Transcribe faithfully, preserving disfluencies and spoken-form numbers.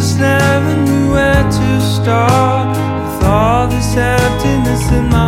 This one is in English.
just never knew where to start with all this emptiness in my